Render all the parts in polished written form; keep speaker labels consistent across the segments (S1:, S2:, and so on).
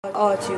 S1: Audio.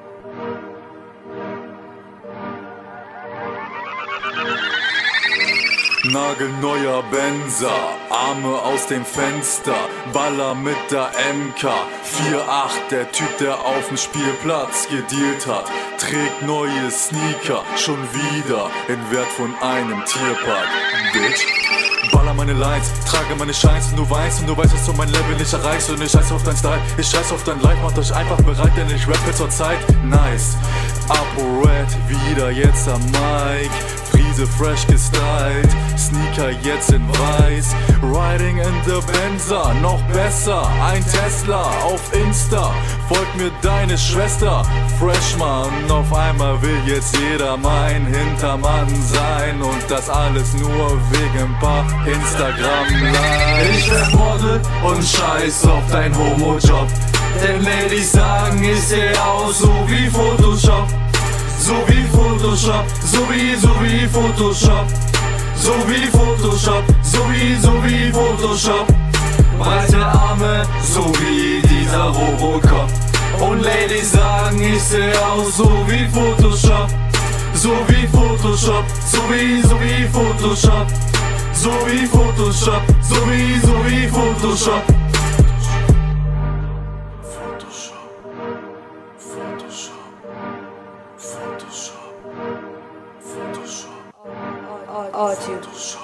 S2: Nagelneuer Benzer, Arme aus dem Fenster, Baller mit der MK 4-8, der Typ, der auf dem Spielplatz gedealt hat, trägt neue Sneaker, schon wieder in Wert von einem Tierpark, Bitch. Baller meine Lines, trage meine Shines und du weißt, dass du mein Level nicht erreichst. Und ich scheiß auf dein Style, ich scheiß auf dein Life, macht euch einfach bereit, denn ich rappe zur Zeit. Nice, ApoRed, wieder jetzt am Mic, Friese fresh gestylt, Sneaker jetzt in weiß, Riding in the Benzer, noch besser, ein Tesla auf Insta, folgt mir deine Schwester, Freshman, auf einmal will jetzt jeder mein Hintermann sein und das alles nur wegen paar Instagram-Likes. Ich werd Model und scheiß auf dein Homo-Job, denn Ladies sagen, ich seh aus so wie Photoshop. So wie Photoshop, so wie Photoshop, so wie Photoshop, so wie Photoshop. Breite Arme, so wie dieser Robocop. Und Ladies sagen, ich seh aus so wie Photoshop. So wie Photoshop, so wie Photoshop. So wie Photoshop, so wie Photoshop.
S1: Audio.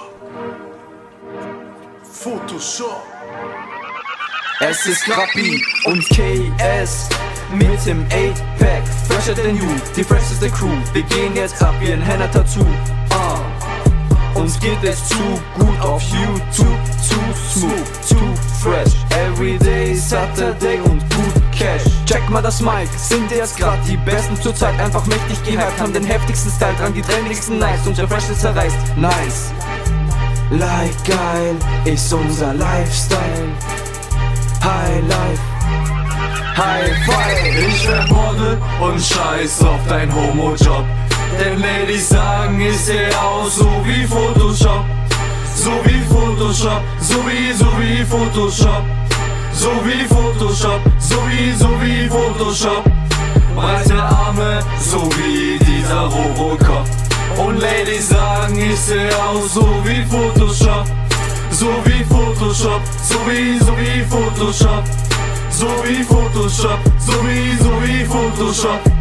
S2: Photoshop.
S3: Es ist Krappi und KS mit dem 8-Pack, fresher than you, die fresheste Crew. Wir gehen jetzt ab wie ein Henna-Tattoo. Uns geht es zu gut auf YouTube, zu smooth, zu fresh. Everyday Saturday und gut Cash. Check mal das Mic, sind erst grad die Besten zur Zeit. Einfach mächtig gehypt, haben den heftigsten Style dran, die trendigsten Likes und der Freshness zerreißt. Nice, like geil, ist unser Lifestyle. High Life, High Five.
S2: Ich werd Model und scheiß auf dein Homo-Job, denn Ladies sagen, ich seh aus so wie Photoshop. So wie Photoshop, so wie Photoshop. So wie Photoshop, so wie Photoshop. Breite Arme, so wie dieser Robocop. Und Ladies sagen, ich seh aus so wie Photoshop. So wie Photoshop, so wie Photoshop. So wie Photoshop, so wie Photoshop.